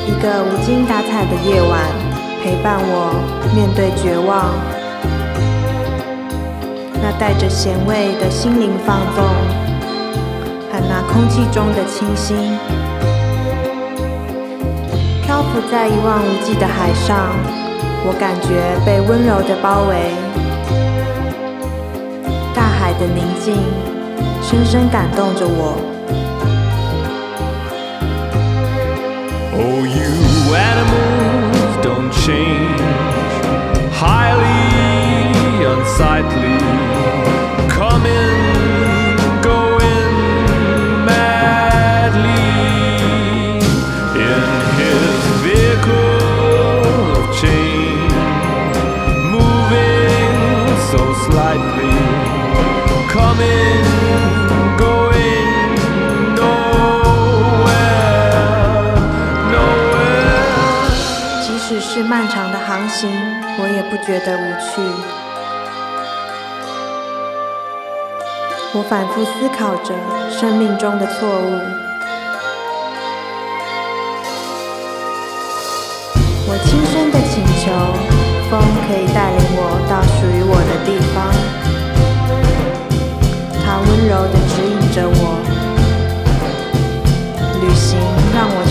一个无精打采的夜晚，陪伴我面对绝望。那带着咸味的心灵放纵，和那空气中的清新，漂浮在一望无际的海上，我感觉被温柔的包围。大海的宁静深深感动着我。 Oh, you animals don't change, highly unsightly, coming, going madly in his vehicle of change, moving so slightly, coming, going nowhere. 即使是漫长的航行，我也不觉得无趣。我反复思考着生命中的错误。我轻声地请求，风可以带领我到属于我的地方。它温柔地指引着我，旅行让我